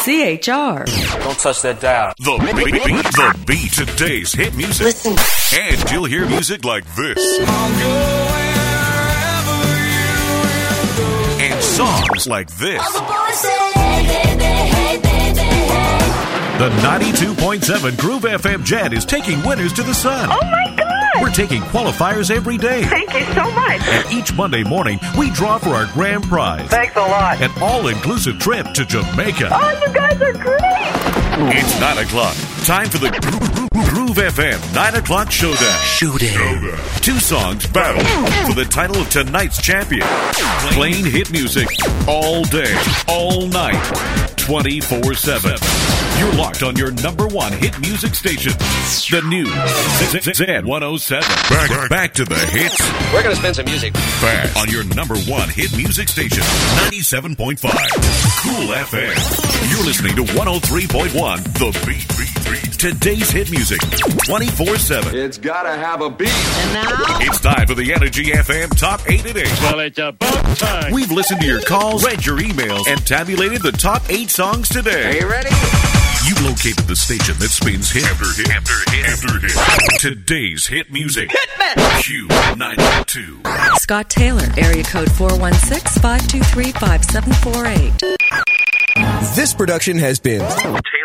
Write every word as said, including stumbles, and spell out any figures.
C H R. Don't touch that dial. The beat, beat, the beat, today's hit music. Listen. And you'll hear music like this. And songs like this. The ninety-two point seven Groove F M Jet is taking winners to the sun. Oh my God! We're taking qualifiers every day. Thank you so much. And each Monday morning, we draw for our grand prize. Thanks a lot. An all-inclusive trip to Jamaica. Oh, you guys are great. It's nine o'clock. Time for the Gro- Gro- Groove F M nine o'clock Showdown. Showdown. Two songs battle for the title of tonight's champion. Plain hit music all day, all night, twenty-four seven. You're locked on your number one hit music station, the new Z one oh seven. Back, back to the hits. We're going to spend some music. Fast on your number one hit music station, ninety-seven point five. Cool F M. You're listening to one oh three point one, The Beat. Beat, beat. Today's hit music, twenty-four seven. It's gotta have a beat. And now, It's time for the Energy F M Top eight at eight. Well, it's about time. We've listened to your calls, read your emails, and tabulated the top eight songs today. Are you ready? You've located the station that spins hit after hit after hit after hit. Today's hit music. Hitman. Q ninety-two. Scott Taylor, area code four one six, five two three, five seven four eight. This production has been